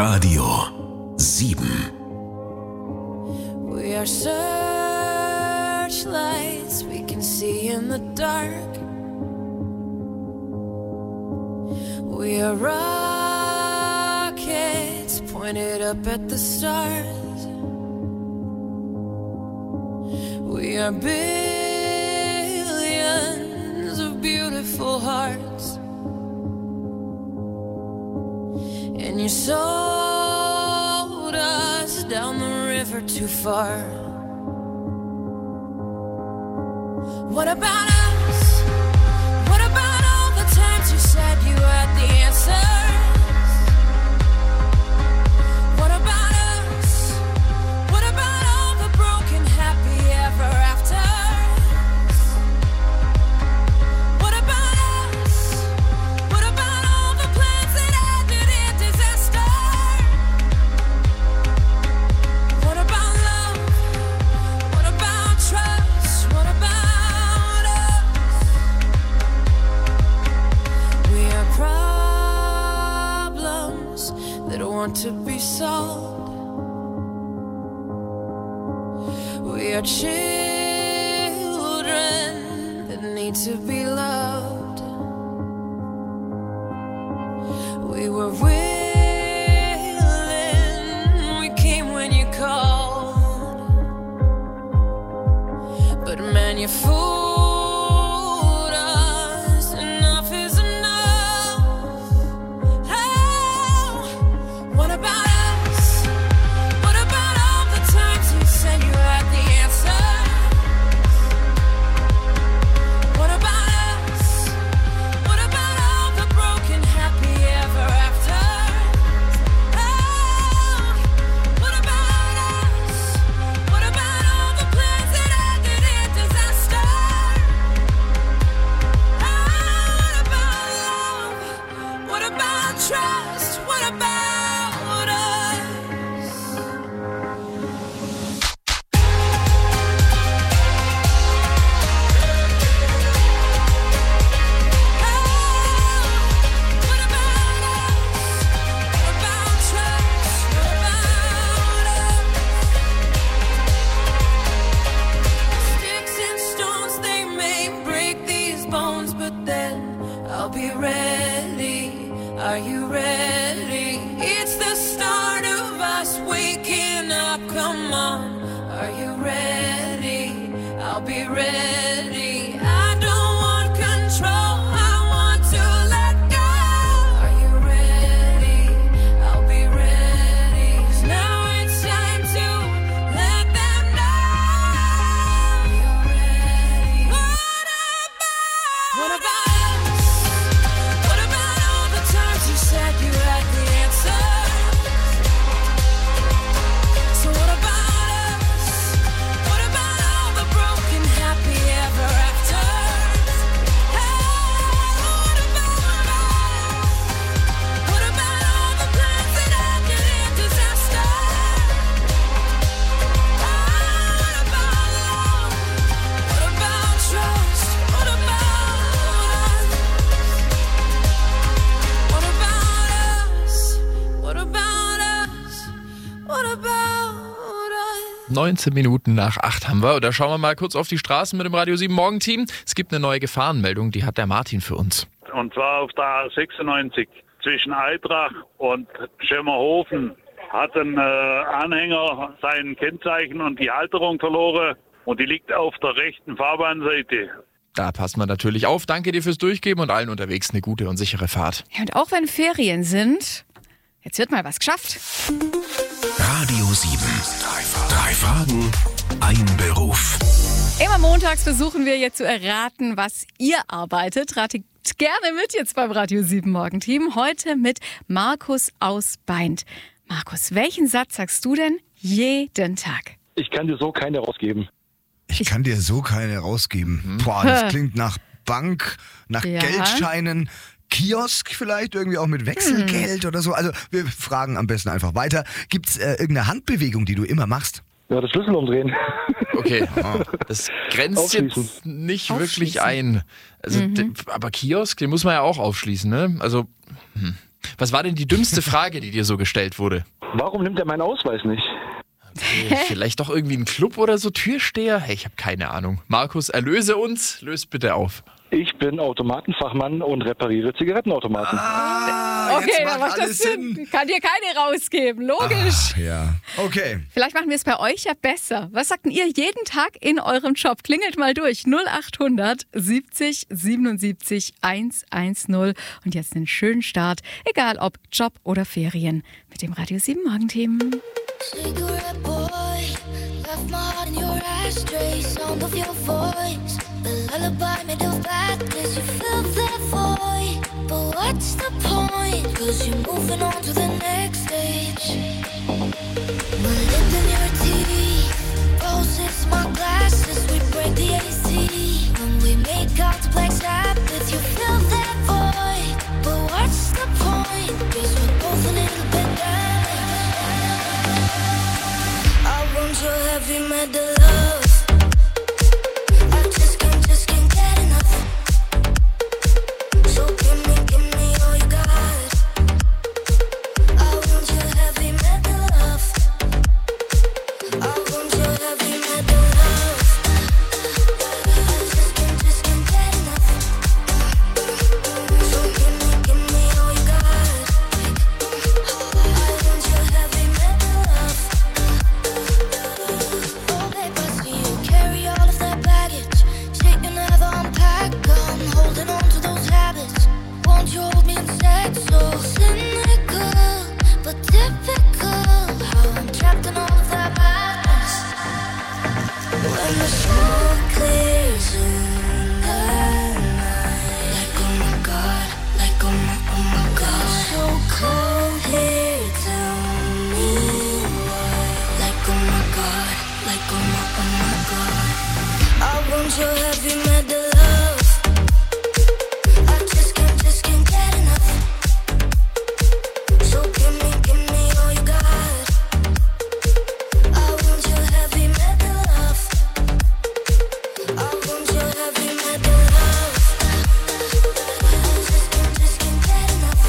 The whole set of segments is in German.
Radio 7. We are searchlights we can see in the dark. We are rockets pointed up at the stars. We are billions of beautiful hearts. And you sold us down the river too far. What about us? What about all the times you said you had the answers? What about us? What about all the broken happy ever afters? What about us? What about all the plans that ended in disaster? What about love? What about trust? What about us? We are problems that want to be solved. We are children that need to be loved. We were willing, we came when you called. But man, you fooled us, enough is enough. Oh, what about us? What about all the times you said you had the answer? What about us? What about all the broken happy ever afters? Oh, what about us? What about all the plans that ended in disaster? Oh, what about love? What about trust? What about us? What about us? What about trust? What about us? Sticks and stones, they may break these bones, but then I'll be ready. Are you ready? It's the start of us waking up. Come on. Are you ready? I'll be ready. I don't want control. I want to let go. Are you ready? I'll be ready. 'Cause now it's time to let them know. Are you ready? What about us? What about all the times you said you had the answer? So what about us? What about all the broken happy ever afters? Hey, what about us? What about all the plans that ended in disaster? Oh, what about love? What about trust? What about us? What about us? What about us? What about us? 19 Minuten nach 8 haben wir. Oder schauen wir mal kurz auf die Straßen mit dem Radio 7 Morgenteam. Es gibt eine neue Gefahrenmeldung, die hat der Martin für uns. Und zwar auf der A96 zwischen Eitrach und Schemmerhofen hat ein Anhänger sein Kennzeichen und die Halterung verloren und die liegt auf der rechten Fahrbahnseite. Da passt man natürlich auf. Danke dir fürs Durchgeben und allen unterwegs eine gute und sichere Fahrt. Ja, und auch wenn Ferien sind, jetzt wird mal was geschafft. Radio 7. Drei Fragen, ein Beruf. Immer montags versuchen wir jetzt zu erraten, was ihr arbeitet. Ratet gerne mit jetzt beim Radio 7 Morgenteam. Heute mit Markus aus Beint. Markus, welchen Satz sagst du denn jeden Tag? Ich kann dir so keine rausgeben. Ich kann dir so keine rausgeben. Boah, das klingt nach Bank, nach Ja. Geldscheinen, Kiosk vielleicht, irgendwie auch mit Wechselgeld oder so. Also wir fragen am besten einfach weiter. Gibt es irgendeine Handbewegung, die du immer machst? Ja, das Schlüssel umdrehen. Okay, das grenzt jetzt nicht wirklich ein. Also, aber Kiosk, den muss man ja auch aufschließen, ne? Also, Was war denn die dümmste Frage, die dir so gestellt wurde? Warum nimmt er meinen Ausweis nicht? Vielleicht doch irgendwie ein Club oder so, Türsteher? Hey, ich habe keine Ahnung. Markus, erlöse uns, löst bitte auf. Ich bin Automatenfachmann und repariere Zigarettenautomaten. Okay, jetzt dann macht das alles Sinn. Kann dir keine rausgeben, logisch. Ja, okay. Vielleicht machen wir es bei euch ja besser. Was sagt denn ihr jeden Tag in eurem Job? Klingelt mal durch. 0800 70 77 110. Und jetzt einen schönen Start, egal ob Job oder Ferien, mit dem Radio 7 Morgenteam. Cigarette boy, left my heart in your ashtray. Sound of your voice, the lullaby made of badness. You fill that void, but what's the point? 'Cause you're moving on to the next stage. My lip in your teeth, roses, my glasses. We break the AC when we make out to black Sabbath. You fill that void, but what's the point? 'Cause we're both a little bit damaged. I want your heavy metal love. I just can't get enough. So give me all you got. I want your heavy metal love. I want your heavy metal love. I just can't get enough. So give me all you got. I want your heavy metal love. Oh babe, I see you carry all of that baggage. Shit you never unpack. I'm holding on to those habits. Won't you hold me instead? So cynical, but typical. How I'm trapped in all of that madness. When the smoke clears in the night, like oh my god, like oh my god. So cold here, tell me why. Like oh my god, like oh my god. I want your heavy metal love. I just can't get enough. So give me all you got. I want your heavy metal love. I want your heavy metal love. I just can't get enough.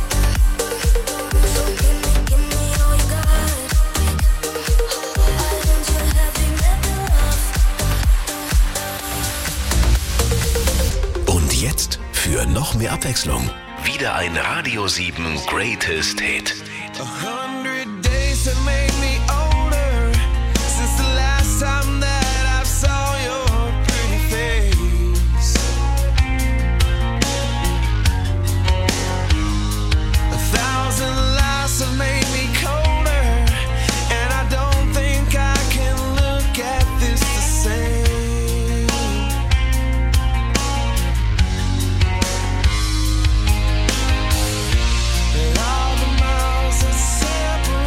So give me all you got. I want your heavy metal love. Und jetzt für noch mehr Abwechslung wieder ein Radio 7 Greatest Hit. 100 days have made me older since the last time that I saw your pretty face. 1,000 lies have made me colder, and I don't think I can look at this the same. And all the miles that separate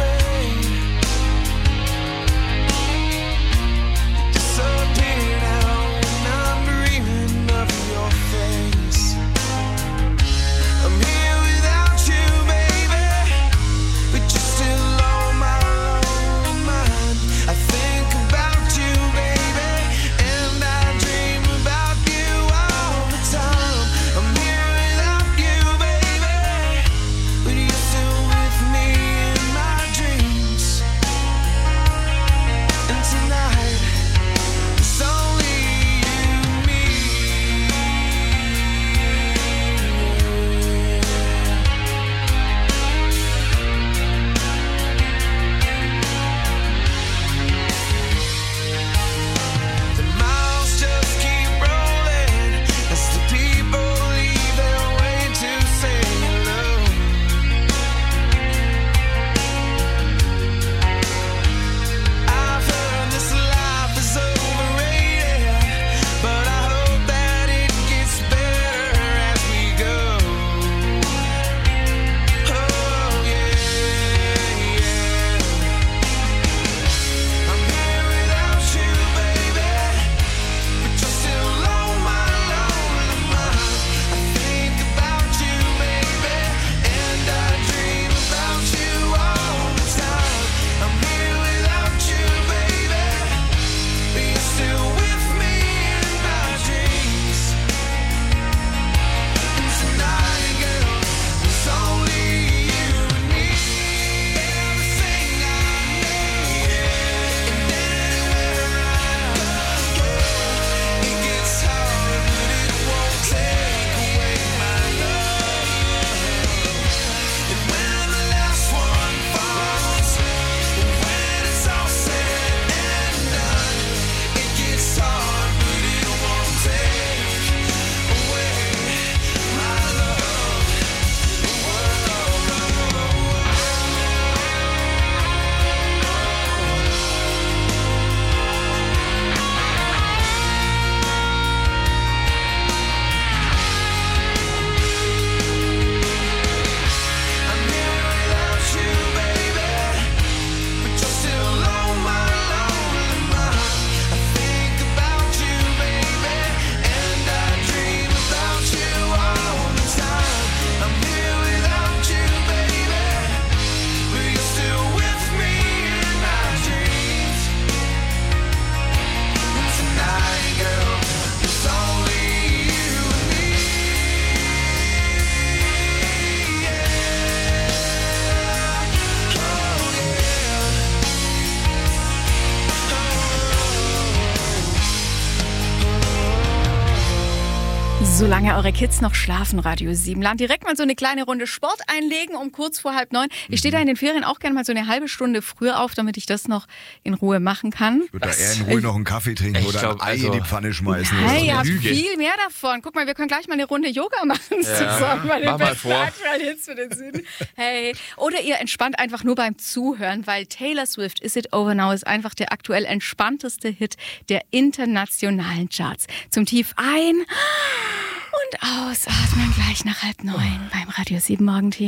Solange eure Kids noch schlafen, Radio 7 Land. Direkt mal so eine kleine Runde Sport einlegen um kurz vor 8:30. Ich stehe da in den Ferien auch gerne mal so eine halbe Stunde früher auf, damit ich das noch in Ruhe machen kann. Ich würde da eher in Ruhe noch einen Kaffee trinken oder ein Ei in die Pfanne schmeißen. Hey, ihr habt viel mehr davon. Guck mal, wir können gleich mal eine Runde Yoga machen zusammen. Mach mal vor. Für den Süden. Hey. Oder ihr entspannt einfach nur beim Zuhören, weil Taylor Swift Is It Over Now ist einfach der aktuell entspannteste Hit der internationalen Charts. Zum tief ein- und ausatmen gleich nach 8:30 beim Radio 7 Morgenteam.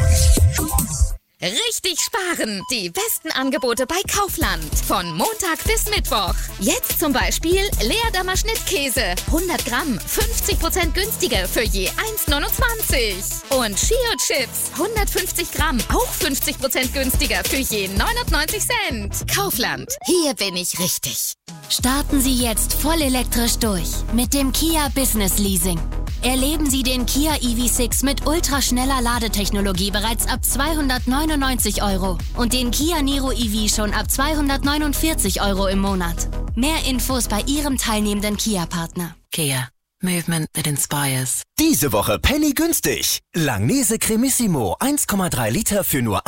Richtig sparen! Die besten Angebote bei Kaufland. Von Montag bis Mittwoch. Jetzt zum Beispiel Leerdammer Schnittkäse. 100 Gramm, 50% günstiger für je 1,29. Und Chio-Chips. 150 Gramm, auch 50% günstiger für je 99 Cent. Kaufland. Hier bin ich richtig. Starten Sie jetzt voll elektrisch durch mit dem Kia Business Leasing. Erleben Sie den Kia EV6 mit ultraschneller Ladetechnologie bereits ab 299 € und den Kia Niro EV schon ab 249 € im Monat. Mehr Infos bei Ihrem teilnehmenden Kia-Partner. Kia. Movement that inspires. Diese Woche Penny günstig. Langnese Cremissimo 1,3 Liter für nur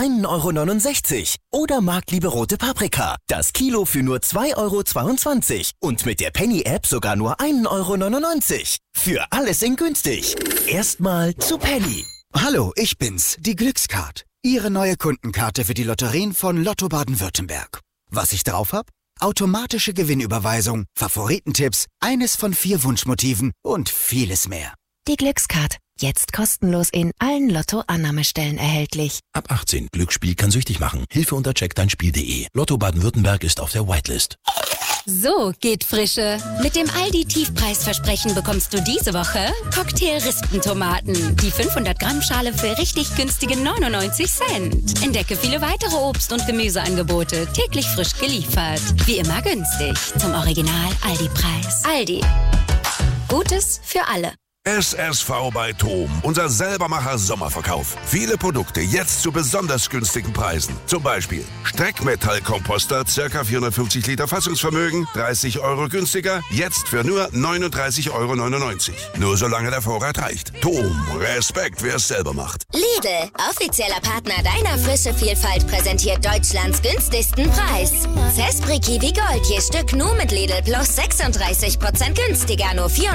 1,69 € oder Marktliebe rote Paprika. Das Kilo für nur 2,22 € und mit der Penny-App sogar nur 1,99 €. Für alles in günstig. Erstmal zu Penny. Hallo, ich bin's, die Glückskart. Ihre neue Kundenkarte für die Lotterien von Lotto Baden-Württemberg. Was ich drauf hab? Automatische Gewinnüberweisung, Favoritentipps, eines von 4 Wunschmotiven und vieles mehr. Die Glückskart. Jetzt kostenlos in allen Lotto-Annahmestellen erhältlich. Ab 18. Glücksspiel kann süchtig machen. Hilfe unter checkdeinspiel.de. Lotto Baden-Württemberg ist auf der Whitelist. So geht Frische. Mit dem Aldi-Tiefpreisversprechen bekommst du diese Woche Cocktail-Rispentomaten. Die 500 Gramm Schale für richtig günstige 99 Cent. Entdecke viele weitere Obst- und Gemüseangebote. Täglich frisch geliefert. Wie immer günstig. Zum Original Aldi-Preis. Aldi. Gutes für alle. SSV bei TOM, unser Selbermacher Sommerverkauf. Viele Produkte jetzt zu besonders günstigen Preisen. Zum Beispiel Streckmetallkomposter, ca. 450 Liter Fassungsvermögen, 30 € günstiger, jetzt für nur 39,99 €. Nur solange der Vorrat reicht. TOM, Respekt, wer es selber macht. Lidl, offizieller Partner deiner Frische Vielfalt, präsentiert Deutschlands günstigsten Preis. Zespri Kiwi Gold, je Stück nur mit Lidl Plus 36% günstiger, nur